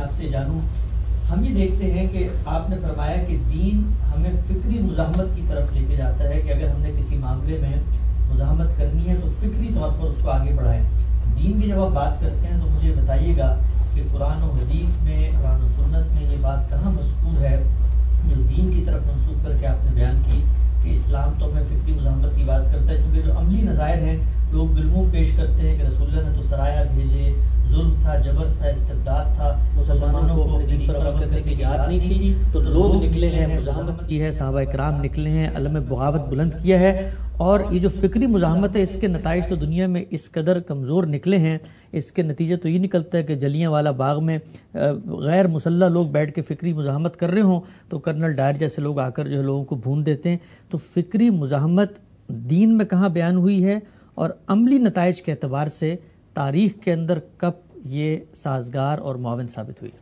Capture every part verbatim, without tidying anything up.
آپ سے جانوں. ہم یہ دیکھتے ہیں کہ آپ نے فرمایا کہ دین ہمیں فکری مزاحمت کی طرف لے کے جاتا ہے کہ اگر ہم نے کسی معاملے میں مزاحمت کرنی ہے تو فکری طور پر اس کو آگے بڑھائیں. دین کی جب آپ بات کرتے ہیں تو مجھے بتائیے گا کہ قرآن و حدیث میں، قرآن و سنت میں یہ بات کہاں مذکور ہے جو دین کی طرف منسوخ کر کے آپ نے بیان کی کہ اسلام تو ہمیں فکری مزاحمت کی بات کرتا ہے؟ چونکہ جو عملی نظائر ہیں لوگ بالموں پیش کرتے ہیں کہ رسول اللہ نے تو سرایا بھیجے، ظلم تھا، جبر تھا، استبداد تھا، مسلمانوں کو اپنے دین پر عمل کرنے کی اجازت نہیں تھی تو لوگ نکلے ہیں، مزاحمت کی ہے، صحابہ کرام نکلے ہیں، علم بغاوت بلند کیا ہے. اور یہ جو فکری مزاحمت ہے اس کے نتائج تو دنیا میں اس قدر کمزور نکلے ہیں. اس کے نتیجے تو یہ نکلتا ہے کہ جلیاں والا باغ میں غیر مسلح لوگ بیٹھ کے فکری مزاحمت کر رہے ہوں تو کرنل ڈائر جیسے لوگ آ کر جو ہے لوگوں کو بھون دیتے ہیں. تو فکری مزاحمت دین میں کہاں بیان ہوئی ہے اور عملی نتائج کے اعتبار سے تاریخ کے اندر کب یہ سازگار اور معاون ثابت ہوئی؟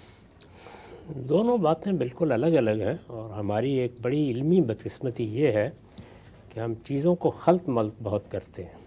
دونوں باتیں بالکل الگ الگ ہیں، اور ہماری ایک بڑی علمی بدقسمتی یہ ہے کہ ہم چیزوں کو خلط ملط بہت کرتے ہیں.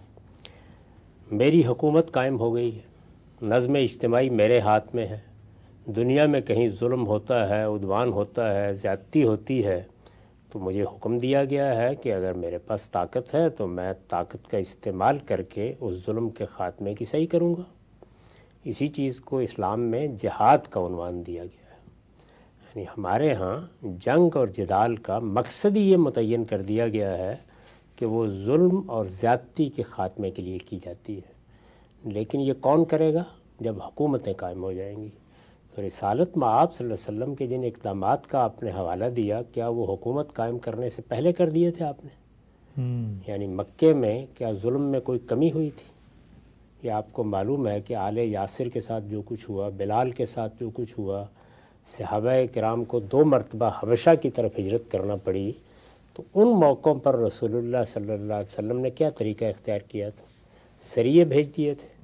میری حکومت قائم ہو گئی ہے، نظم اجتماعی میرے ہاتھ میں ہے، دنیا میں کہیں ظلم ہوتا ہے، عدوان ہوتا ہے، زیادتی ہوتی ہے تو مجھے حکم دیا گیا ہے کہ اگر میرے پاس طاقت ہے تو میں طاقت کا استعمال کر کے اس ظلم کے خاتمے کی صحیح کروں گا. اسی چیز کو اسلام میں جہاد کا عنوان دیا گیا ہے. یعنی ہمارے ہاں جنگ اور جدال کا مقصد ہی یہ متعین کر دیا گیا ہے کہ وہ ظلم اور زیادتی کے خاتمے کے لیے کی جاتی ہے. لیکن یہ کون کرے گا؟ جب حکومتیں قائم ہو جائیں گی. تو رسالت مآب صلی اللہ علیہ وسلم کے جن اقدامات کا آپ نے حوالہ دیا، کیا وہ حکومت قائم کرنے سے پہلے کر دیے تھے آپ نے؟ یعنی مکے میں کیا ظلم میں کوئی کمی ہوئی تھی؟ یہ آپ کو معلوم ہے کہ آل یاسر کے ساتھ جو کچھ ہوا، بلال کے ساتھ جو کچھ ہوا، صحابہ کرام کو دو مرتبہ حبشہ کی طرف ہجرت کرنا پڑی، تو ان موقعوں پر رسول اللہ صلی اللہ علیہ وسلم نے کیا طریقہ اختیار کیا تھا؟ سریے بھیج دیے تھے،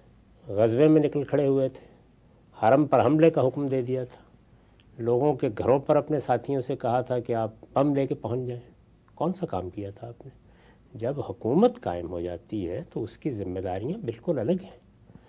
غزوے میں نکل کھڑے ہوئے تھے، حرم پر حملے کا حکم دے دیا تھا، لوگوں کے گھروں پر اپنے ساتھیوں سے کہا تھا کہ آپ بم لے کے پہنچ جائیں. کون سا کام کیا تھا آپ نے؟ جب حکومت قائم ہو جاتی ہے تو اس کی ذمہ داریاں بالکل الگ ہیں.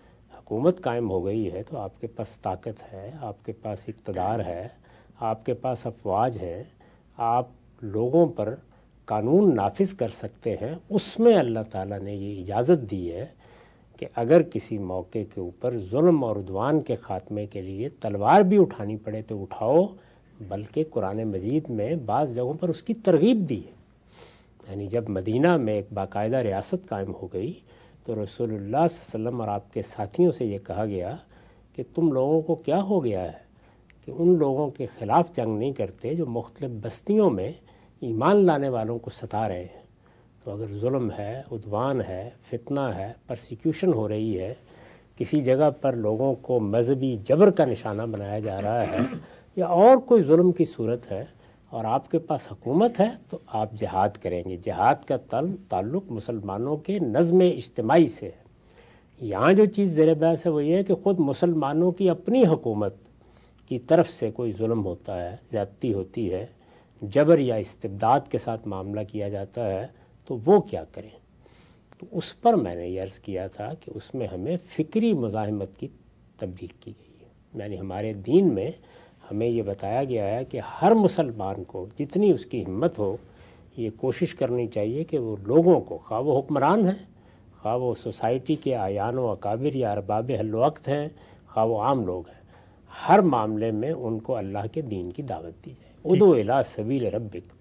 حکومت قائم ہو گئی ہے تو آپ کے پاس طاقت ہے، آپ کے پاس اقتدار ہے، آپ کے پاس افواج ہیں، آپ لوگوں پر قانون نافذ کر سکتے ہیں. اس میں اللہ تعالیٰ نے یہ اجازت دی ہے کہ اگر کسی موقع کے اوپر ظلم اور عدوان کے خاتمے کے لیے تلوار بھی اٹھانی پڑے تو اٹھاؤ، بلکہ قرآن مجید میں بعض جگہوں پر اس کی ترغیب دی ہے. یعنی جب مدینہ میں ایک باقاعدہ ریاست قائم ہو گئی تو رسول اللہ صلی اللہ علیہ وسلم اور آپ کے ساتھیوں سے یہ کہا گیا کہ تم لوگوں کو کیا ہو گیا ہے کہ ان لوگوں کے خلاف جنگ نہیں کرتے جو مختلف بستیوں میں ایمان لانے والوں کو ستا رہے ہیں. تو اگر ظلم ہے، عدوان ہے، فتنہ ہے، پرسیکیوشن ہو رہی ہے، کسی جگہ پر لوگوں کو مذہبی جبر کا نشانہ بنایا جا رہا ہے یا اور کوئی ظلم کی صورت ہے اور آپ کے پاس حکومت ہے تو آپ جہاد کریں گے. جہاد کا تعلق مسلمانوں کے نظم اجتماعی سے ہے. یہاں جو چیز زیر بحث ہے وہ یہ ہے کہ خود مسلمانوں کی اپنی حکومت کی طرف سے کوئی ظلم ہوتا ہے، زیادتی ہوتی ہے، جبر یا استبداد کے ساتھ معاملہ کیا جاتا ہے تو وہ کیا کریں. تو اس پر میں نے یہ عرض کیا تھا کہ اس میں ہمیں فکری مزاحمت کی تبدیل کی گئی ہے. یعنی ہمارے دین میں ہمیں یہ بتایا گیا ہے کہ ہر مسلمان کو جتنی اس کی ہمت ہو یہ کوشش کرنی چاہیے کہ وہ لوگوں کو، خواہ وہ حکمران ہیں، خواہ وہ سوسائٹی کے اعیان و اکابر یا ارباب حل وقت ہیں، خواہ وہ عام لوگ ہیں، ہر معاملے میں ان کو اللہ کے دین کی دعوت دی جائے. ادعو الی سبیل ربک.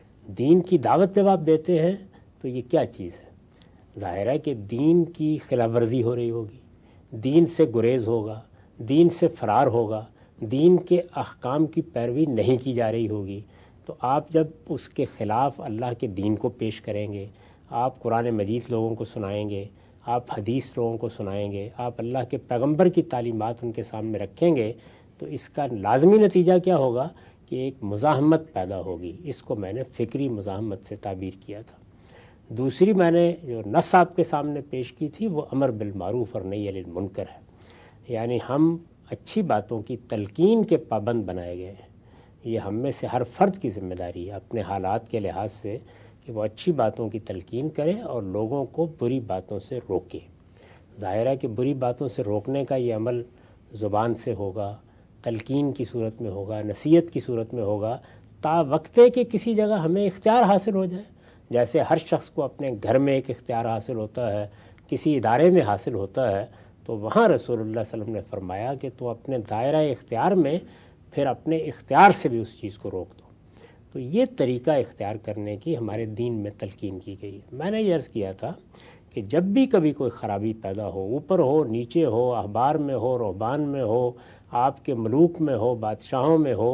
دین کی دعوت جب آپ دیتے ہیں تو یہ کیا چیز ہے؟ ظاہر ہے کہ دین کی خلاف ورزی ہو رہی ہوگی، دین سے گریز ہوگا، دین سے فرار ہوگا، دین کے احکام کی پیروی نہیں کی جا رہی ہوگی. تو آپ جب اس کے خلاف اللہ کے دین کو پیش کریں گے، آپ قرآن مجید لوگوں کو سنائیں گے، آپ حدیث لوگوں کو سنائیں گے، آپ اللہ کے پیغمبر کی تعلیمات ان کے سامنے رکھیں گے، تو اس کا لازمی نتیجہ کیا ہوگا کہ ایک مزاحمت پیدا ہوگی. اس کو میں نے فکری مزاحمت سے تعبیر کیا تھا. دوسری میں نے جو نص آپ کے سامنے پیش کی تھی وہ امر بالمعروف اور نہی عن المنکر ہے. یعنی ہم اچھی باتوں کی تلقین کے پابند بنائے گئے ہیں. یہ ہم میں سے ہر فرد کی ذمہ داری ہے اپنے حالات کے لحاظ سے کہ وہ اچھی باتوں کی تلقین کرے اور لوگوں کو بری باتوں سے روکے. ظاہر ہے کہ بری باتوں سے روکنے کا یہ عمل زبان سے ہوگا، تلقین کی صورت میں ہوگا، نصیحت کی صورت میں ہوگا، تا وقتے کہ کسی جگہ ہمیں اختیار حاصل ہو جائے. جیسے ہر شخص کو اپنے گھر میں ایک اختیار حاصل ہوتا ہے، کسی ادارے میں حاصل ہوتا ہے، تو وہاں رسول اللہ صلی اللہ علیہ وسلم نے فرمایا کہ تو اپنے دائرہ اختیار میں پھر اپنے اختیار سے بھی اس چیز کو روک دو. تو یہ طریقہ اختیار کرنے کی ہمارے دین میں تلقین کی گئی. میں نے یہ عرض کیا تھا کہ جب بھی کبھی کوئی خرابی پیدا ہو، اوپر ہو، نیچے ہو، احبار میں ہو، رہبان میں ہو، آپ کے ملوک میں ہو، بادشاہوں میں ہو،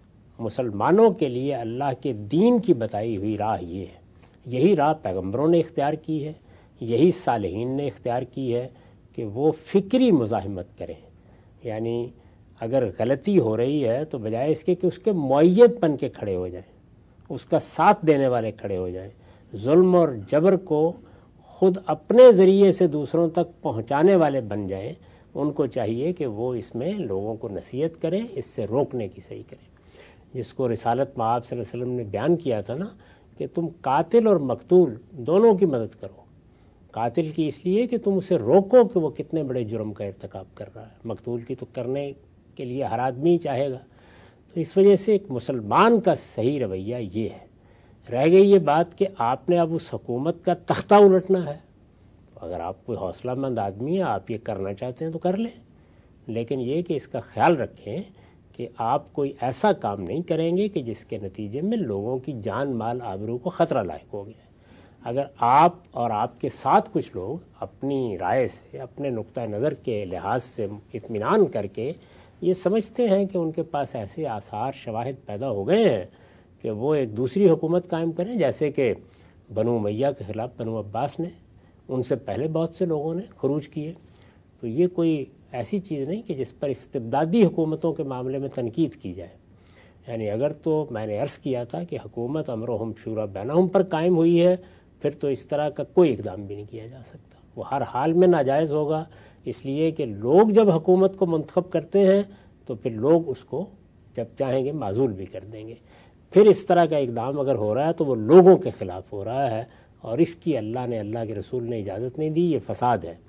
مسلمانوں کے لیے اللہ کے دین کی بتائی ہوئی راہ یہ ہے. یہی راہ پیغمبروں نے اختیار کی ہے، یہی صالحین نے اختیار کی ہے کہ وہ فکری مزاحمت کریں. یعنی اگر غلطی ہو رہی ہے تو بجائے اس کے کہ اس کے معید بن کے کھڑے ہو جائیں، اس کا ساتھ دینے والے کھڑے ہو جائیں، ظلم اور جبر کو خود اپنے ذریعے سے دوسروں تک پہنچانے والے بن جائیں. ان کو چاہیے کہ وہ اس میں لوگوں کو نصیحت کریں، اس سے روکنے کی صحیح کریں. جس کو رسالت میں آپ صلی اللہ علیہ وسلم نے بیان کیا تھا نا کہ تم قاتل اور مقتول دونوں کی مدد کرو. قاتل کی اس لیے کہ تم اسے روکو کہ وہ کتنے بڑے جرم کا ارتکاب کر رہا ہے، مقتول کی تو کرنے کے لیے ہر آدمی ہی چاہے گا. تو اس وجہ سے ایک مسلمان کا صحیح رویہ یہ ہے. رہ گئی یہ بات کہ آپ نے اب اس حکومت کا تختہ الٹنا ہے. اگر آپ کوئی حوصلہ مند آدمی ہیں، آپ یہ کرنا چاہتے ہیں تو کر لیں، لیکن یہ کہ اس کا خیال رکھیں کہ آپ کوئی ایسا کام نہیں کریں گے کہ جس کے نتیجے میں لوگوں کی جان مال آبرو کو خطرہ لاحق ہو گیا. اگر آپ اور آپ کے ساتھ کچھ لوگ اپنی رائے سے، اپنے نقطہ نظر کے لحاظ سے اطمینان کر کے یہ سمجھتے ہیں کہ ان کے پاس ایسے آثار شواہد پیدا ہو گئے ہیں کہ وہ ایک دوسری حکومت قائم کریں، جیسے کہ بنو امیہ کے خلاف بنو عباس نے، ان سے پہلے بہت سے لوگوں نے خروج کیے، تو یہ کوئی ایسی چیز نہیں کہ جس پر استبدادی حکومتوں کے معاملے میں تنقید کی جائے. یعنی اگر تو میں نے عرض کیا تھا کہ حکومت امرہم شورا بینہم پر قائم ہوئی ہے، پھر تو اس طرح کا کوئی اقدام بھی نہیں کیا جا سکتا. وہ ہر حال میں ناجائز ہوگا، اس لیے کہ لوگ جب حکومت کو منتخب کرتے ہیں تو پھر لوگ اس کو جب چاہیں گے معزول بھی کر دیں گے. پھر اس طرح کا اقدام اگر ہو رہا ہے تو وہ لوگوں کے خلاف ہو رہا ہے، اور اس کی اللہ نے، اللہ کے رسول نے اجازت نہیں دی. یہ فساد ہے.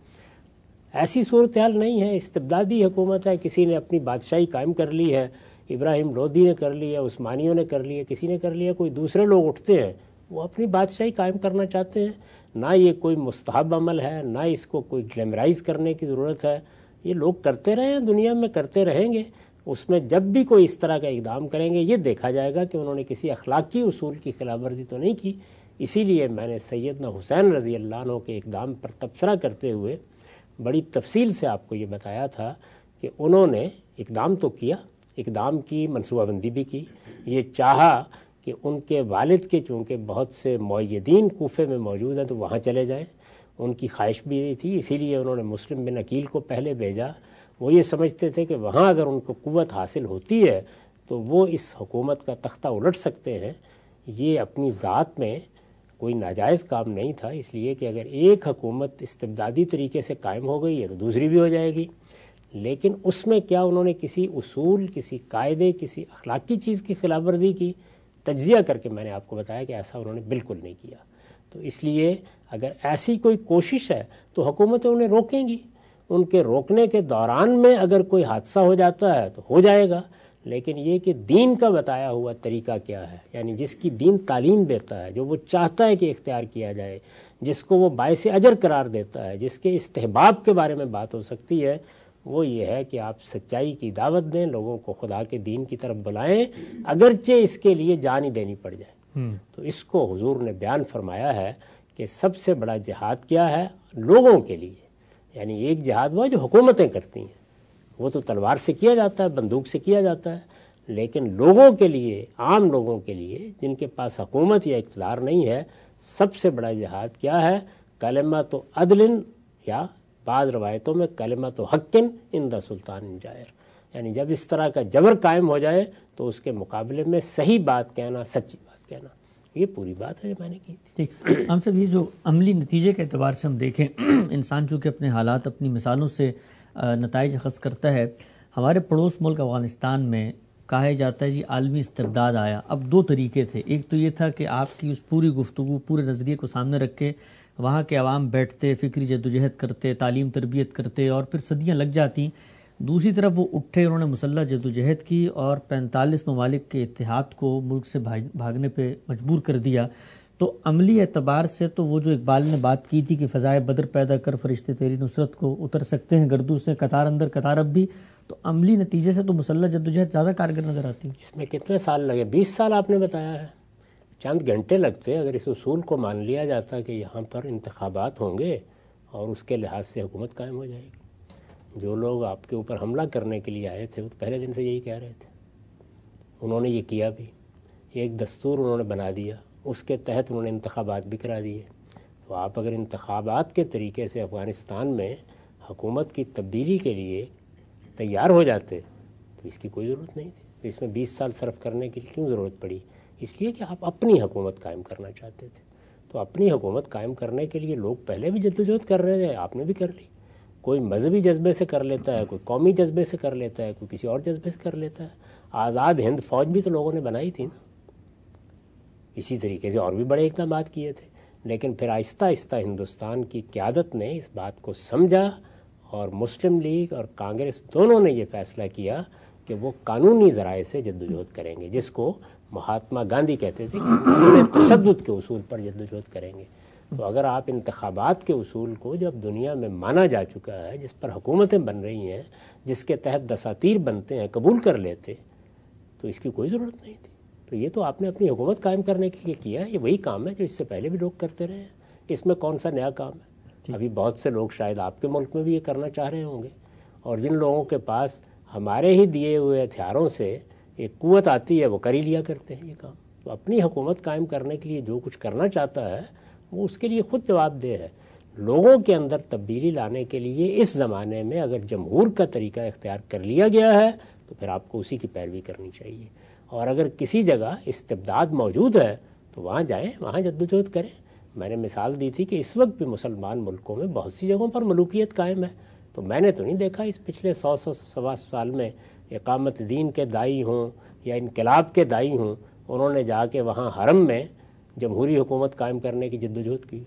ایسی صورتحال نہیں ہے، استبدادی حکومت ہے، کسی نے اپنی بادشاہی قائم کر لی ہے، ابراہیم لودھی نے کر لی ہے، عثمانیوں نے کر لی ہے، کسی نے کر لیا، کوئی دوسرے لوگ اٹھتے ہیں وہ اپنی بادشاہی قائم کرنا چاہتے ہیں. نہ یہ کوئی مستحب عمل ہے، نہ اس کو کوئی گلیمرائز کرنے کی ضرورت ہے. یہ لوگ کرتے رہے ہیں، دنیا میں کرتے رہیں گے. اس میں جب بھی کوئی اس طرح کا اقدام کریں گے یہ دیکھا جائے گا کہ انہوں نے کسی اخلاقی اصول کی خلاف ورزی تو نہیں کی. اسی لیے میں نے سیدنا حسین رضی اللہ عنہ کے اقدام پر تبصرہ کرتے ہوئے بڑی تفصیل سے آپ کو یہ بتایا تھا کہ انہوں نے اقدام تو کیا، اقدام کی، منصوبہ بندی بھی کی. یہ چاہا کہ ان کے والد کے چونکہ بہت سے معیدین کوفے میں موجود ہیں تو وہاں چلے جائیں، ان کی خواہش بھی تھی، اسی لیے انہوں نے مسلم بن عقیل کو پہلے بھیجا. وہ یہ سمجھتے تھے کہ وہاں اگر ان کو قوت حاصل ہوتی ہے تو وہ اس حکومت کا تختہ الٹ سکتے ہیں. یہ اپنی ذات میں کوئی ناجائز کام نہیں تھا، اس لیے کہ اگر ایک حکومت استبدادی طریقے سے قائم ہو گئی ہے تو دوسری بھی ہو جائے گی. لیکن اس میں کیا انہوں نے کسی اصول، کسی قاعدے، کسی اخلاقی چیز کی خلاف ورزی کی؟ تجزیہ کر کے میں نے آپ کو بتایا کہ ایسا انہوں نے بالکل نہیں کیا. تو اس لیے اگر ایسی کوئی کوشش ہے تو حکومتیں انہیں روکیں گی. ان کے روکنے کے دوران میں اگر کوئی حادثہ ہو جاتا ہے تو ہو جائے گا، لیکن یہ کہ دین کا بتایا ہوا طریقہ کیا ہے، یعنی جس کی دین تعلیم دیتا ہے، جو وہ چاہتا ہے کہ اختیار کیا جائے، جس کو وہ باعث اجر قرار دیتا ہے، جس کے استحباب کے بارے میں بات ہو سکتی ہے، وہ یہ ہے کہ آپ سچائی کی دعوت دیں، لوگوں کو خدا کے دین کی طرف بلائیں، اگرچہ اس کے لیے جان ہی دینی پڑ جائے. تو اس کو حضور نے بیان فرمایا ہے کہ سب سے بڑا جہاد کیا ہے لوگوں کے لیے. یعنی ایک جہاد وہ جو حکومتیں کرتی ہیں، وہ تو تلوار سے کیا جاتا ہے، بندوق سے کیا جاتا ہے، لیکن لوگوں کے لیے، عام لوگوں کے لیے جن کے پاس حکومت یا اقتدار نہیں ہے، سب سے بڑا جہاد کیا ہے؟ کلمۃ عدل، یا بعض روایتوں میں کلمۃ حق عند سلطان جائر. یعنی جب اس طرح کا جبر قائم ہو جائے تو اس کے مقابلے میں صحیح بات کہنا، سچی بات کہنا. یہ پوری بات ہے جو میں نے کی تھی. ٹھیک، ہم سب یہ جو عملی نتیجے کے اعتبار سے ہم دیکھیں، انسان چونکہ اپنے حالات، اپنی مثالوں سے نتائج اخذ کرتا ہے. ہمارے پڑوس ملک افغانستان میں کہا جاتا ہے جی عالمی استبداد آیا. اب دو طریقے تھے، ایک تو یہ تھا کہ آپ کی اس پوری گفتگو، پورے نظریے کو سامنے رکھ کے وہاں کے عوام بیٹھتے، فکری جدوجہد کرتے، تعلیم تربیت کرتے، اور پھر صدیاں لگ جاتی. دوسری طرف وہ اٹھے، انہوں نے مسلح جدوجہد کی اور پینتالیس ممالک کے اتحاد کو ملک سے بھاگنے پہ مجبور کر دیا. تو عملی اعتبار سے تو وہ جو اقبال نے بات کی تھی کہ فضائے بدر پیدا کر فرشتے تیری نصرت کو اتر سکتے ہیں گردوں سے قطار اندر قطار اب بھی، تو عملی نتیجے سے تو مسلح جدوجہد زیادہ کارگر نظر آتی ہے. اس میں کتنے سال لگے؟ بیس سال آپ نے بتایا ہے. چند گھنٹے لگتے اگر اس اصول کو مان لیا جاتا کہ یہاں پر انتخابات ہوں گے اور اس کے لحاظ سے حکومت قائم ہو جائے گی. جو لوگ آپ کے اوپر حملہ کرنے کے لیے آئے تھے وہ پہلے دن سے یہی کہہ رہے تھے. انہوں نے یہ کیا بھی، ایک دستور انہوں نے بنا دیا، اس کے تحت انہوں نے انتخابات بھی کرا دیے. تو آپ اگر انتخابات کے طریقے سے افغانستان میں حکومت کی تبدیلی کے لیے تیار ہو جاتے تو اس کی کوئی ضرورت نہیں تھی. تو اس میں بیس سال صرف کرنے کی کیوں ضرورت پڑی؟ اس لیے کہ آپ اپنی حکومت قائم کرنا چاہتے تھے. تو اپنی حکومت قائم کرنے کے لیے لوگ پہلے بھی جدوجہد کر رہے تھے، آپ نے بھی کر لی. کوئی مذہبی جذبے سے کر لیتا ہے، کوئی قومی جذبے سے کر لیتا ہے، کوئی کسی اور جذبے سے کر لیتا ہے. آزاد ہند فوج بھی تو لوگوں نے بنائی تھی نا. اسی طریقے سے اور بھی بڑے اقدامات کیے تھے. لیکن پھر آہستہ آہستہ ہندوستان کی قیادت نے اس بات کو سمجھا اور مسلم لیگ اور کانگریس دونوں نے یہ فیصلہ کیا کہ وہ قانونی ذرائع سے جدوجہد کریں گے، جس کو مہاتما گاندھی کہتے تھے کہ تشدد کے اصول پر جدوجہد کریں گے. تو اگر آپ انتخابات کے اصول کو جو اب دنیا میں مانا جا چکا ہے، جس پر حکومتیں بن رہی ہیں، جس کے تحت دساتیر بنتے ہیں، قبول کر لیتے تو اس کی کوئی ضرورت نہیں تھی. تو یہ تو آپ نے اپنی حکومت قائم کرنے کے لیے کیا ہے. یہ وہی کام ہے جو اس سے پہلے بھی لوگ کرتے رہے ہیں. اس میں کون سا نیا کام ہے؟ ابھی بہت سے لوگ شاید آپ کے ملک میں بھی یہ کرنا چاہ رہے ہوں گے، اور جن لوگوں کے پاس ہمارے ہی دیے ہوئے ہتھیاروں سے ایک قوت آتی ہے وہ کر ہی لیا کرتے ہیں یہ کام. تو اپنی حکومت قائم کرنے کے لیے جو کچھ کرنا چاہتا ہے وہ اس کے لیے خود جواب دہ ہے. لوگوں کے اندر تبدیلی لانے کے لیے اس زمانے میں اگر جمہور کا طریقہ اختیار کر لیا گیا ہے تو پھر آپ کو اسی کی پیروی کرنی چاہیے. اور اگر کسی جگہ استبداد موجود ہے تو وہاں جائیں، وہاں جدوجہد کریں. میں نے مثال دی تھی کہ اس وقت بھی مسلمان ملکوں میں بہت سی جگہوں پر ملوکیت قائم ہے. تو میں نے تو نہیں دیکھا اس پچھلے سو سو سوا سال میں اقامت دین کے دائی ہوں یا انقلاب کے دائی ہوں، انہوں نے جا کے وہاں حرم میں جمہوری حکومت قائم کرنے کی جدوجہد کی.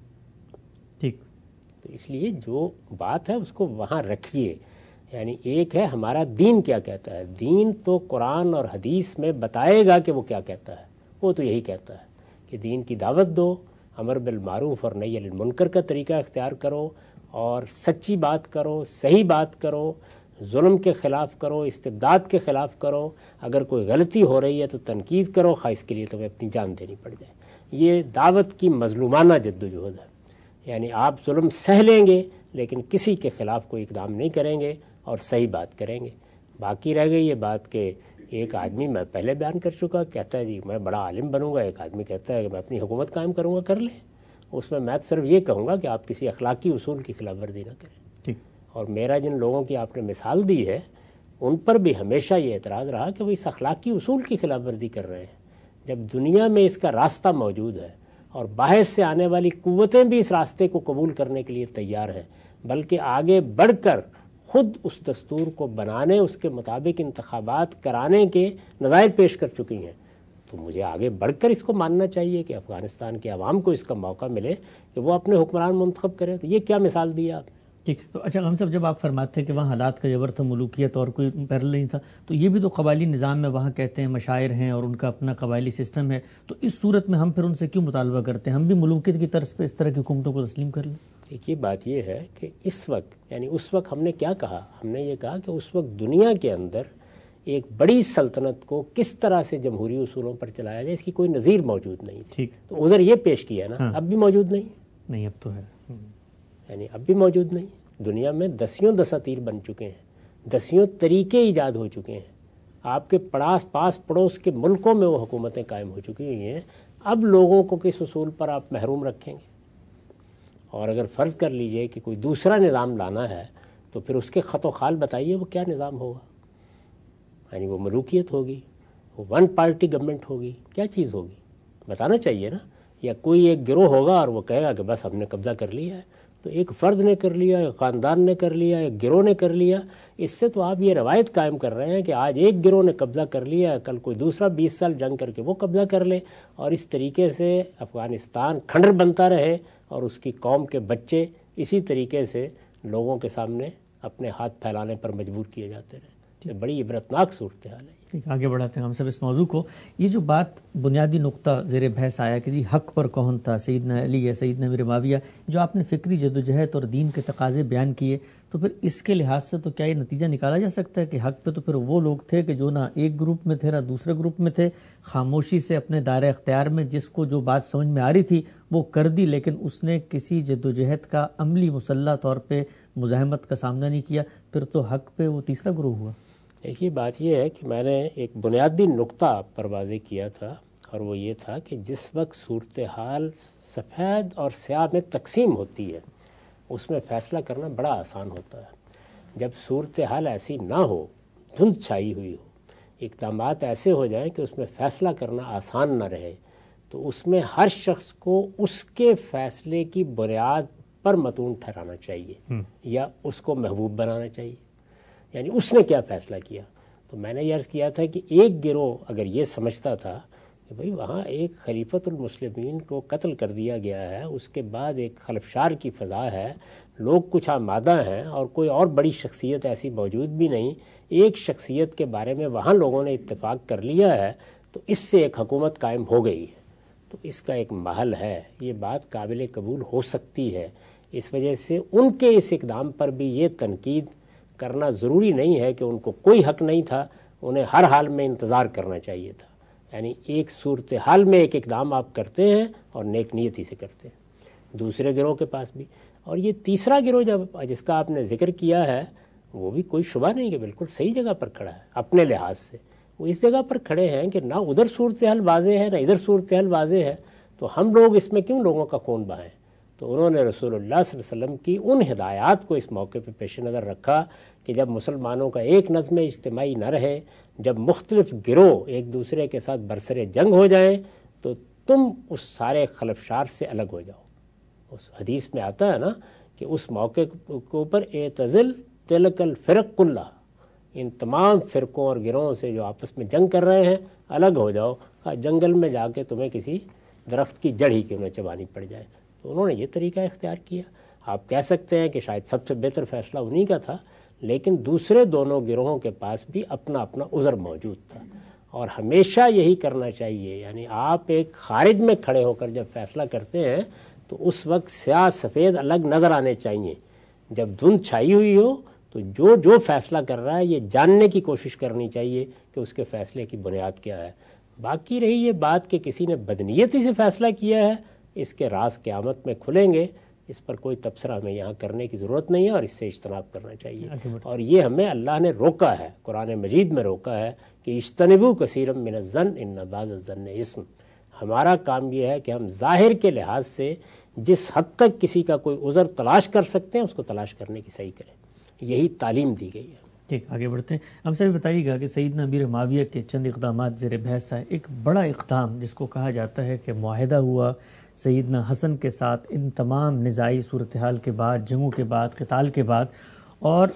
ٹھیک. تو اس لیے جو بات ہے اس کو وہاں رکھیے. یعنی ایک ہے ہمارا دین کیا کہتا ہے. دین تو قرآن اور حدیث میں بتائے گا کہ وہ کیا کہتا ہے. وہ تو یہی کہتا ہے کہ دین کی دعوت دو، امر بالمعروف اور نہی عن المنکر کا طریقہ اختیار کرو، اور سچی بات کرو، صحیح بات کرو، ظلم کے خلاف کرو، استبداد کے خلاف کرو. اگر کوئی غلطی ہو رہی ہے تو تنقید کرو، خواہ اس کے لیے تمہیں اپنی جان دینی پڑ جائے. یہ دعوت کی مظلومانہ جدوجہد ہے. یعنی آپ ظلم سہ لیں گے لیکن کسی کے خلاف کوئی اقدام نہیں کریں گے اور صحیح بات کریں گے. باقی رہ گئی یہ بات کہ ایک آدمی، میں پہلے بیان کر چکا، کہتا ہے جی میں بڑا عالم بنوں گا. ایک آدمی کہتا ہے کہ میں اپنی حکومت قائم کروں گا، کر لیں. اس میں میں صرف یہ کہوں گا کہ آپ کسی اخلاقی اصول کی خلاف ورزی نہ کریں. ٹھیک. اور میرا جن لوگوں کی آپ نے مثال دی ہے ان پر بھی ہمیشہ یہ اعتراض رہا کہ وہ اس اخلاقی اصول کی خلاف ورزی کر رہے ہیں، جب دنیا میں اس کا راستہ موجود ہے اور باہر سے آنے والی قوتیں بھی اس راستے کو قبول کرنے کے لیے تیار ہیں، بلکہ آگے بڑھ کر خود اس دستور کو بنانے، اس کے مطابق انتخابات کرانے کے نظائر پیش کر چکی ہیں. تو مجھے آگے بڑھ کر اس کو ماننا چاہیے کہ افغانستان کے عوام کو اس کا موقع ملے کہ وہ اپنے حکمران منتخب کریں. تو یہ کیا مثال دی آپ نے؟ ٹھیک. تو اچھا ہم سب جب آپ فرماتے ہیں کہ وہاں حالات کا جبر تھا، ملوکیت اور کوئی پیرل نہیں تھا، تو یہ بھی تو قبائلی نظام میں وہاں کہتے ہیں مشاعر ہیں اور ان کا اپنا قبائلی سسٹم ہے. تو اس صورت میں ہم پھر ان سے کیوں مطالبہ کرتے ہیں؟ ہم بھی ملوکیت کی طرز پہ اس طرح کی حکومتوں کو تسلیم کر لیں. ایک یہ بات یہ ہے کہ اس وقت، یعنی اس وقت ہم نے کیا کہا؟ ہم نے یہ کہا کہ اس وقت دنیا کے اندر ایک بڑی سلطنت کو کس طرح سے جمہوری اصولوں پر چلایا جائے، اس کی کوئی نظیر موجود نہیں تھی. ٹھیک. تو عذر یہ پیش کیا نا. اب بھی موجود نہیں نہیں اب تو ہے. یعنی اب بھی موجود نہیں. دنیا میں دسیوں دساتیر بن چکے ہیں، دسیوں طریقے ایجاد ہو چکے ہیں. آپ کے پڑاس پاس پڑوس کے ملکوں میں وہ حکومتیں قائم ہو چکی ہوئی ہیں. اب لوگوں کو کس اصول پر آپ محروم رکھیں گے؟ اور اگر فرض کر لیجئے کہ کوئی دوسرا نظام لانا ہے تو پھر اس کے خط و خال بتائیے وہ کیا نظام ہوگا. یعنی وہ ملوکیت ہوگی، وہ ون پارٹی گورنمنٹ ہوگی، کیا چیز ہوگی بتانا چاہیے نا. یا کوئی ایک گروہ ہوگا اور وہ کہے گا کہ بس ہم نے قبضہ کر لیا ہے. تو ایک فرد نے کر لیا، ایک خاندان نے کر لیا، ایک گروہ نے کر لیا. اس سے تو آپ یہ روایت قائم کر رہے ہیں کہ آج ایک گروہ نے قبضہ کر لیا، کل کوئی دوسرا بیس سال جنگ کر کے وہ قبضہ کر لے، اور اس طریقے سے افغانستان کھنڈر بنتا رہے اور اس کی قوم کے بچے اسی طریقے سے لوگوں کے سامنے اپنے ہاتھ پھیلانے پر مجبور کیے جاتے رہے. یہ بڑی عبرتناک صورتحال ہے. ٹھیک، آگے بڑھاتے ہیں ہم سب اس موضوع کو. یہ جو بات بنیادی نقطہ زیر بحث آیا کہ جی حق پر کون تھا، سیدنا علی یا سیدنا امیر معاویہ، جو آپ نے فکری جدوجہد اور دین کے تقاضے بیان کیے، تو پھر اس کے لحاظ سے تو کیا یہ نتیجہ نکالا جا سکتا ہے کہ حق پہ تو پھر وہ لوگ تھے کہ جو نہ ایک گروپ میں تھے نہ دوسرے گروپ میں تھے، خاموشی سے اپنے دائرہ اختیار میں جس کو جو بات سمجھ میں آ رہی تھی وہ کر دی، لیکن اس نے کسی جدوجہد کا عملی مسلح طور پہ مزاحمت کا سامنا نہیں کیا، پھر تو حق پہ وہ تیسرا گروہ ہوا. دیکھیے بات یہ ہے کہ میں نے ایک بنیادی نقطہ پر واضح کیا تھا، اور وہ یہ تھا کہ جس وقت صورتحال سفید اور سیاہ میں تقسیم ہوتی ہے اس میں فیصلہ کرنا بڑا آسان ہوتا ہے. جب صورتحال ایسی نہ ہو، دھند چھائی ہوئی ہو، اقدامات ایسے ہو جائیں کہ اس میں فیصلہ کرنا آسان نہ رہے، تو اس میں ہر شخص کو اس کے فیصلے کی بنیاد پر متون ٹھہرانا چاہیے یا اس کو محبوب بنانا چاہیے. یعنی اس نے کیا فیصلہ کیا. تو میں نے یہ عرض کیا تھا کہ ایک گروہ اگر یہ سمجھتا تھا کہ بھئی وہاں ایک خلیفۃ المسلمین کو قتل کر دیا گیا ہے، اس کے بعد ایک خلفشار کی فضا ہے، لوگ کچھ آمادہ ہیں اور کوئی اور بڑی شخصیت ایسی موجود بھی نہیں، ایک شخصیت کے بارے میں وہاں لوگوں نے اتفاق کر لیا ہے، تو اس سے ایک حکومت قائم ہو گئی ہے، تو اس کا ایک محل ہے. یہ بات قابل قبول ہو سکتی ہے. اس وجہ سے ان کے اس اقدام پر بھی یہ تنقید کرنا ضروری نہیں ہے کہ ان کو کوئی حق نہیں تھا، انہیں ہر حال میں انتظار کرنا چاہیے تھا. یعنی ایک صورتحال میں ایک اقدام آپ کرتے ہیں اور نیک نیتی سے کرتے ہیں. دوسرے گروہ کے پاس بھی، اور یہ تیسرا گروہ جب جس کا آپ نے ذکر کیا ہے، وہ بھی کوئی شبہ نہیں کہ بالکل صحیح جگہ پر کھڑا ہے اپنے لحاظ سے. وہ اس جگہ پر کھڑے ہیں کہ نہ ادھر صورتحال واضح ہے نہ ادھر صورتحال واضح ہے، تو ہم لوگ اس میں کیوں لوگوں کا خون بہائیں. تو انہوں نے رسول اللہ صلی اللہ علیہ وسلم کی ان ہدایات کو اس موقع پہ پیش نظر رکھا کہ جب مسلمانوں کا ایک نظم اجتماعی نہ رہے، جب مختلف گروہ ایک دوسرے کے ساتھ برسر جنگ ہو جائیں، تو تم اس سارے خلفشار سے الگ ہو جاؤ. اس حدیث میں آتا ہے نا کہ اس موقع کے اوپر اعتزل تلک الفرق کلھا، ان تمام فرقوں اور گروہوں سے جو آپس میں جنگ کر رہے ہیں الگ ہو جاؤ، جنگل میں جا کے تمہیں کسی درخت کی جڑ ہی کیوں نہ چبانی پڑ جائے. تو انہوں نے یہ طریقہ اختیار کیا. آپ کہہ سکتے ہیں کہ شاید سب سے بہتر فیصلہ انہی کا تھا، لیکن دوسرے دونوں گروہوں کے پاس بھی اپنا اپنا عذر موجود تھا، اور ہمیشہ یہی کرنا چاہیے. یعنی آپ ایک خارج میں کھڑے ہو کر جب فیصلہ کرتے ہیں تو اس وقت سیاہ سفید الگ نظر آنے چاہیے. جب دھند چھائی ہوئی ہو تو جو جو فیصلہ کر رہا ہے یہ جاننے کی کوشش کرنی چاہیے کہ اس کے فیصلے کی بنیاد کیا ہے. باقی رہی یہ بات کہ کسی نے بدنیتی سے فیصلہ کیا ہے، اس کے راز قیامت میں کھلیں گے، اس پر کوئی تبصرہ ہمیں یہاں کرنے کی ضرورت نہیں ہے، اور اس سے اجتناب کرنا چاہیے. اور یہ ہمیں اللہ نے روکا ہے، قرآن مجید میں روکا ہے کہ اجتنبوا کثیرا من الظن ان بعض الظن اثم. ہمارا کام یہ ہے کہ ہم ظاہر کے لحاظ سے جس حد تک کسی کا کوئی عذر تلاش کر سکتے ہیں اس کو تلاش کرنے کی صحیح کریں. یہی تعلیم دی گئی ہے. ٹھیک، آگے بڑھتے ہیں. ہم سے بھی بتائیے گا کہ سیدنا امیر معاویہ کے چند اقدامات زیر بحث آئے. ایک بڑا اقدام جس کو کہا جاتا ہے کہ معاہدہ ہوا سیدنا حسن کے ساتھ ان تمام نزاعی صورتحال کے بعد، جنگوں کے بعد، قتال کے بعد، اور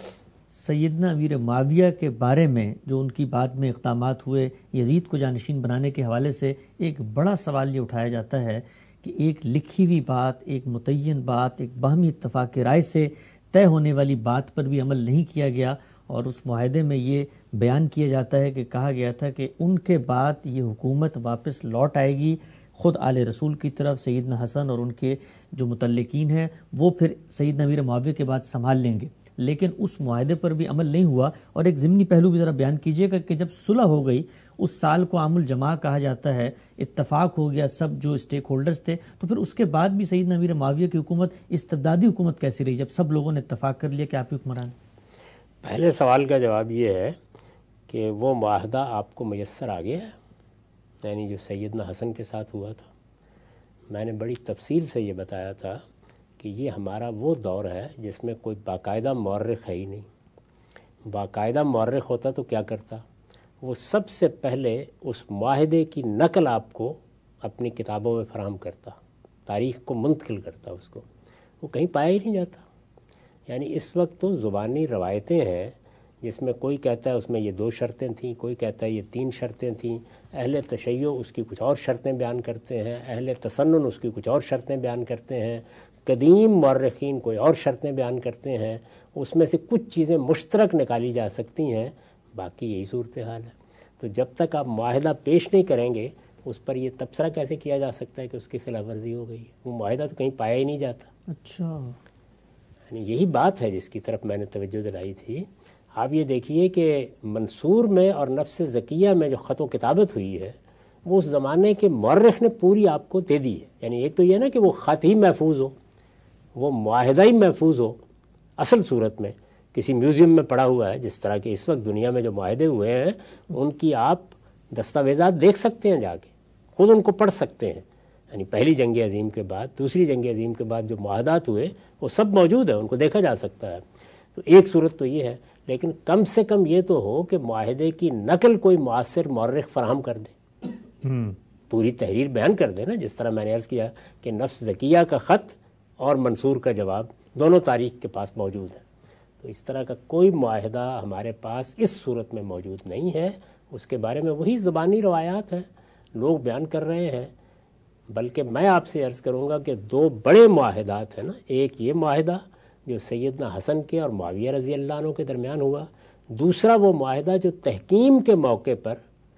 سیدنا امیر معاویہ کے بارے میں جو ان کی بعد میں اقدامات ہوئے یزید کو جانشین بنانے کے حوالے سے ایک بڑا سوال یہ اٹھایا جاتا ہے کہ ایک لکھی ہوئی بات، ایک متعین بات، ایک باہمی اتفاق کی رائے سے طے ہونے والی بات پر بھی عمل نہیں کیا گیا. اور اس معاہدے میں یہ بیان کیا جاتا ہے کہ کہا گیا تھا کہ ان کے بعد یہ حکومت واپس لوٹ آئے گی خود آل رسول کی طرف، سیدنا حسن اور ان کے جو متعلقین ہیں وہ پھر سیدنا امیر معاویہ کے بعد سنبھال لیں گے. لیکن اس معاہدے پر بھی عمل نہیں ہوا. اور ایک ضمنی پہلو بھی ذرا بیان کیجئے گا کہ جب صلح ہو گئی، اس سال کو عام الجماع کہا جاتا ہے، اتفاق ہو گیا سب جو اسٹیک ہولڈرز تھے، تو پھر اس کے بعد بھی سیدنا امیر معاویہ کی حکومت استبدادی حکومت کیسی رہی جب سب لوگوں نے اتفاق کر لیا کہ آپ ہی حکمران؟ پہلے سوال کا جواب یہ ہے کہ وہ معاہدہ آپ کو میسر آ گیا ہے، یعنی جو سیدنا حسن کے ساتھ ہوا تھا. میں نے بڑی تفصیل سے یہ بتایا تھا کہ یہ ہمارا وہ دور ہے جس میں کوئی باقاعدہ مورخ ہے ہی نہیں. باقاعدہ مورخ ہوتا تو کیا کرتا؟ وہ سب سے پہلے اس معاہدے کی نقل آپ کو اپنی کتابوں میں فراہم کرتا، تاریخ کو منتقل کرتا. اس کو وہ کہیں پایا ہی نہیں جاتا. یعنی اس وقت تو زبانی روایتیں ہیں جس میں کوئی کہتا ہے اس میں یہ دو شرطیں تھیں، کوئی کہتا ہے یہ تین شرطیں تھیں. اہل تشیع اس کی کچھ اور شرطیں بیان کرتے ہیں، اہل تسنن اس کی کچھ اور شرطیں بیان کرتے ہیں. قدیم مورخین کوئی اور شرطیں بیان کرتے ہیں، اس میں سے کچھ چیزیں مشترک نکالی جا سکتی ہیں، باقی یہی صورتحال ہے۔ تو جب تک آپ معاہدہ پیش نہیں کریں گے اس پر یہ تبصرہ کیسے کیا جا سکتا ہے کہ اس کی خلاف ورزی ہو گئی ہے؟ وہ معاہدہ تو کہیں پایا ہی نہیں جاتا۔ اچھا، یعنی یہی بات ہے جس کی طرف میں نے توجہ دلائی تھی۔ آپ یہ دیکھیے کہ منصور میں اور نفس زکیہ میں جو خط و کتابت ہوئی ہے وہ اس زمانے کے مورخ نے پوری آپ کو دے دی ہے۔ یعنی ایک تو یہ نا کہ وہ خط ہی محفوظ ہو، وہ معاہدہ ہی محفوظ ہو، اصل صورت میں کسی میوزیم میں پڑا ہوا ہے، جس طرح کہ اس وقت دنیا میں جو معاہدے ہوئے ہیں ان کی آپ دستاویزات دیکھ سکتے ہیں، جا کے خود ان کو پڑھ سکتے ہیں۔ یعنی پہلی جنگ عظیم کے بعد، دوسری جنگ عظیم کے بعد جو معاہدات ہوئے وہ سب موجود ہیں، ان کو دیکھا جا سکتا ہے۔ تو ایک صورت تو یہ ہے، لیکن کم سے کم یہ تو ہو کہ معاہدے کی نقل کوئی معاصر مورخ فراہم کر دے، پوری تحریر بیان کر دے نا، جس طرح میں نے عرض کیا کہ نفس زکیہ کا خط اور منصور کا جواب دونوں تاریخ کے پاس موجود ہیں۔ تو اس طرح کا کوئی معاہدہ ہمارے پاس اس صورت میں موجود نہیں ہے۔ اس کے بارے میں وہی زبانی روایات ہیں، لوگ بیان کر رہے ہیں۔ بلکہ میں آپ سے عرض کروں گا کہ دو بڑے معاہدات ہیں نا، ایک یہ معاہدہ جو سیدنا حسن کے اور معاویہ رضی اللہ عنہ کے درمیان ہوا، دوسرا وہ معاہدہ جو تحکیم کے موقع پر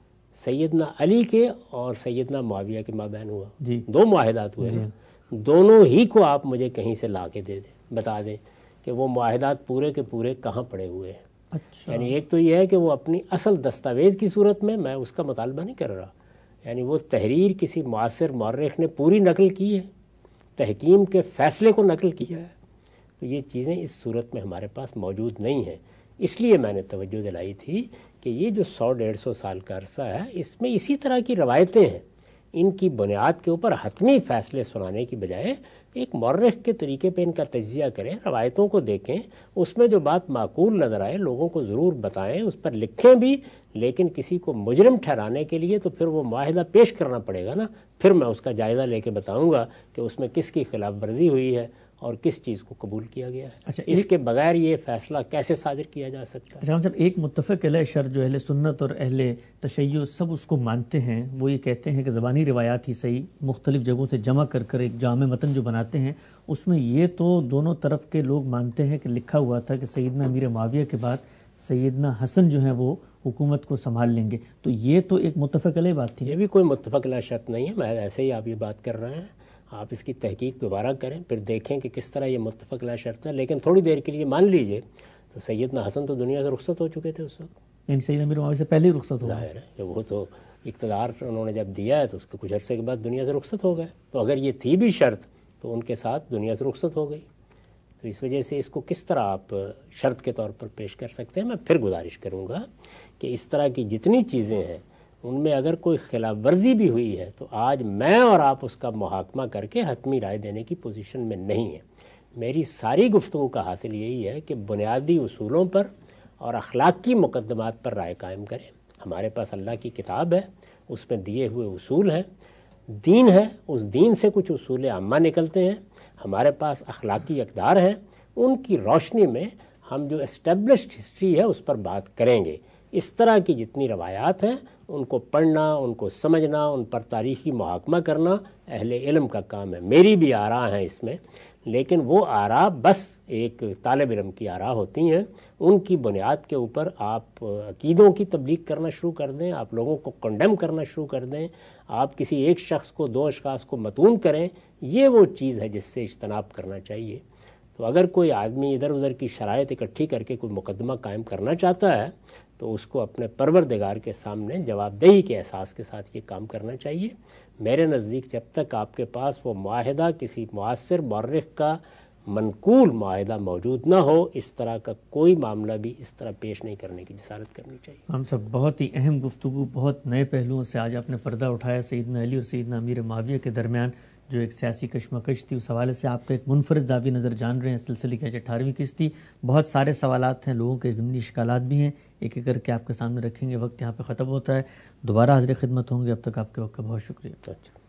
سیدنا علی کے اور سیدنا معاویہ کے مابین ہوا۔ جی، دو معاہدات ہوئے نا، دونوں ہی کو آپ مجھے کہیں سے لا کے دے دیں، بتا دیں کہ وہ معاہدات پورے کے پورے کہاں پڑے ہوئے ہیں۔ اچھا، یعنی ایک تو یہ ہے کہ وہ اپنی اصل دستاویز کی صورت میں، میں اس کا مطالبہ نہیں کر رہا، یعنی وہ تحریر کسی معاصر مورخ نے پوری نقل کی ہے، تحکیم کے فیصلے کو نقل کیا ہے، تو یہ چیزیں اس صورت میں ہمارے پاس موجود نہیں ہیں۔ اس لیے میں نے توجہ دلائی تھی کہ یہ جو سو ڈیڑھ سو سال کا عرصہ ہے، اس میں اسی طرح کی روایتیں ہیں، ان کی بنیاد کے اوپر حتمی فیصلے سنانے کی بجائے ایک مورخ کے طریقے پہ ان کا تجزیہ کریں، روایتوں کو دیکھیں، اس میں جو بات معقول نظر آئے لوگوں کو ضرور بتائیں، اس پر لکھیں بھی، لیکن کسی کو مجرم ٹھہرانے کے لیے تو پھر وہ معاہدہ پیش کرنا پڑے گا نا، پھر میں اس کا جائزہ لے کے بتاؤں گا کہ اس میں کس کی خلاف ورزی ہوئی ہے اور کس چیز کو قبول کیا گیا ہے۔ اچھا، اس کے بغیر یہ فیصلہ کیسے صادر کیا جا سکتا ہے؟ اچھا صاحب، ایک متفق علیہ شر جو اہل سنت اور اہل تشیع سب اس کو مانتے ہیں، وہ یہ کہتے ہیں کہ زبانی روایات ہی صحیح مختلف جگہوں سے جمع کر کر ایک جامع متن جو بناتے ہیں، اس میں یہ تو دونوں طرف کے لوگ مانتے ہیں کہ لکھا ہوا تھا کہ سیدنا امیر معاویہ کے بعد سیدنا حسن جو ہیں وہ حکومت کو سنبھال لیں گے، تو یہ تو ایک متفق علیہ بات تھی۔ یہ بھی کوئی متفق علیہ شرط نہیں ہے، میں ایسے ہی آپ یہ بات کر رہے ہیں، آپ اس کی تحقیق دوبارہ کریں، پھر دیکھیں کہ کس طرح یہ متفق علیہ شرط ہے۔ لیکن تھوڑی دیر کے لیے مان لیجئے تو سیدنا حسن تو دنیا سے رخصت ہو چکے تھے اس وقت، یعنی سیدنا امیر معاویہ سے پہلے ہی رخصت ہو گئے۔ ظاہر ہے کہ وہ تو اقتدار انہوں نے جب دیا ہے تو اس کے کچھ عرصے کے بعد دنیا سے رخصت ہو گئے، تو اگر یہ تھی بھی شرط تو ان کے ساتھ دنیا سے رخصت ہو گئی، تو اس وجہ سے اس کو کس طرح آپ شرط کے طور پر پیش کر سکتے ہیں؟ میں پھر گزارش کروں گا کہ اس طرح کی جتنی چیزیں ہیں ان میں اگر کوئی خلاف ورزی بھی ہوئی ہے تو آج میں اور آپ اس کا محاکمہ کر کے حتمی رائے دینے کی پوزیشن میں نہیں ہیں۔ میری ساری گفتگو کا حاصل یہی ہے کہ بنیادی اصولوں پر اور اخلاقی مقدمات پر رائے قائم کریں۔ ہمارے پاس اللہ کی کتاب ہے، اس میں دیے ہوئے اصول ہیں، دین ہے، اس دین سے کچھ اصول عامہ نکلتے ہیں، ہمارے پاس اخلاقی اقدار ہیں، ان کی روشنی میں ہم جو اسٹیبلشڈ ہسٹری ہے اس پر بات کریں گے۔ اس طرح کی جتنی روایات ہیں ان کو پڑھنا، ان کو سمجھنا، ان پر تاریخی محاکمہ کرنا اہل علم کا کام ہے۔ میری بھی آراء ہیں اس میں، لیکن وہ آراء بس ایک طالب علم کی آراء ہوتی ہیں، ان کی بنیاد کے اوپر آپ عقیدوں کی تبلیغ کرنا شروع کر دیں، آپ لوگوں کو کنڈیم کرنا شروع کر دیں، آپ کسی ایک شخص کو، دو اشخاص کو متون کریں، یہ وہ چیز ہے جس سے اجتناب کرنا چاہیے۔ تو اگر کوئی آدمی ادھر ادھر کی شرائط اکٹھی کر کے کوئی مقدمہ قائم کرنا چاہتا ہے تو اس کو اپنے پروردگار کے سامنے جواب دہی کے احساس کے ساتھ یہ کام کرنا چاہیے۔ میرے نزدیک جب تک آپ کے پاس وہ معاہدہ کسی معاصر مورخ کا منقول معاہدہ موجود نہ ہو، اس طرح کا کوئی معاملہ بھی اس طرح پیش نہیں کرنے کی جسارت کرنی چاہیے۔ ہم سب بہت ہی اہم گفتگو، بہت نئے پہلوؤں سے آج آپ نے پردہ اٹھایا سیدنا علی اور سیدنا امیر معاویہ کے درمیان جو ایک سیاسی کشمکش تھی، اس حوالے سے آپ کا ایک منفرد زاویہ نظر جان رہے ہیں۔ سلسلے کی آج اٹھارہویں قسط تھی، بہت سارے سوالات ہیں، لوگوں کے ضمنی اشکالات بھی ہیں، ایک ایک کر کے آپ کے سامنے رکھیں گے۔ وقت یہاں پہ ختم ہوتا ہے، دوبارہ حاضر خدمت ہوں گے، اب تک آپ کے وقت کا بہت شکریہ۔ اچھا۔